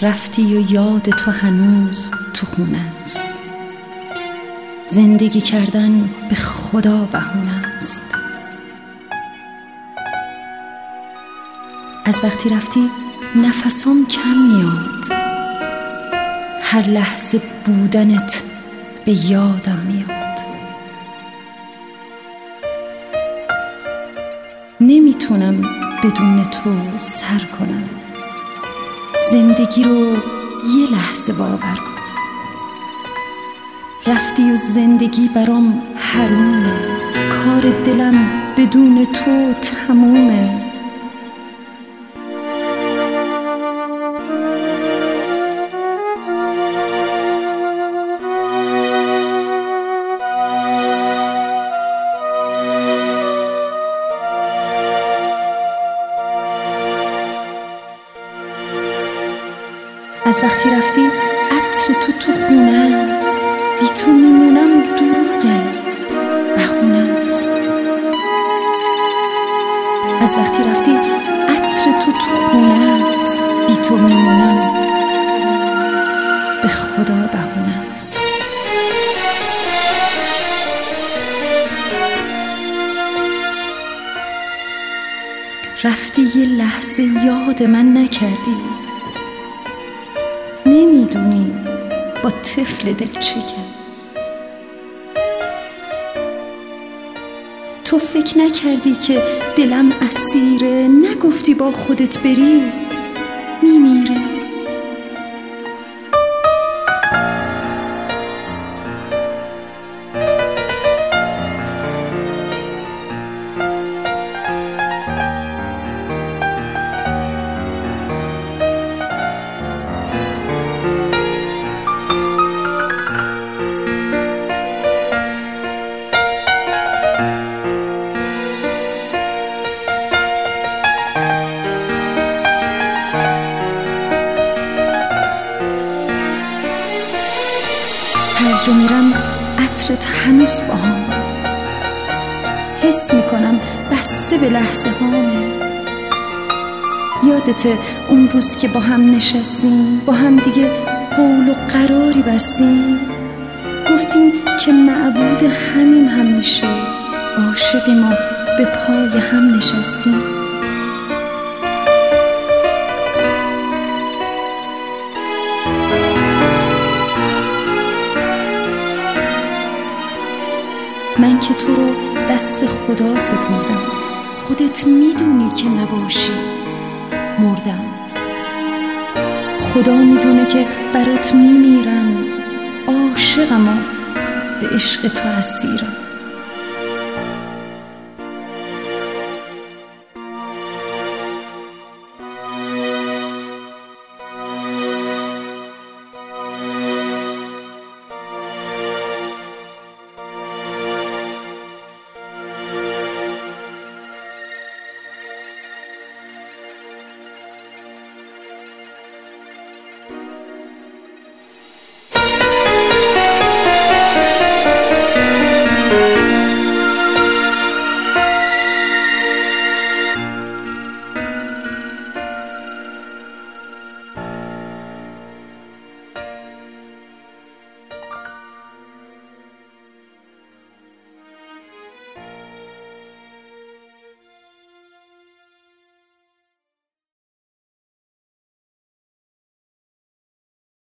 رفتی و یاد تو هنوز تو خونه است. زندگی کردن به خدا بهونه است. از وقتی رفتی نفسام کم میاد، هر لحظه بودنت به یادم میاد. نمیتونم بدون تو سر کنم، زندگی رو یه لحظه باور کنم. رفتی و زندگی برام حرومه، کار دلم بدون تو تمومه. از وقتی رفتی عطر تو خونه است، بی تو میمونم دروغه بهونه است. از وقتی رفتی عطر تو خونه است، بی تو میمونم به خدا بهونه است. رفتی یه لحظه یاد من نکردی، نمیدونی با طفل دل چه کرد. تو فکر نکردی که دلم اسیره، نگفتی با خودت بری میمیره. هر جا میرم عطرت هنوز باهام، حس میکنم بسته به لحظه هامه. یادت اون روز که با هم نشستیم، با هم دیگه قول و قراری بستیم، گفتیم که معبود همین همیشه، عاشقیم و به پای هم نشستیم. من که تو رو دست خدا سپردم، خودت میدونی که نباشی مردم. خدا میدونه که برات میمیرم، عاشقم و به عشق تو اسیرم.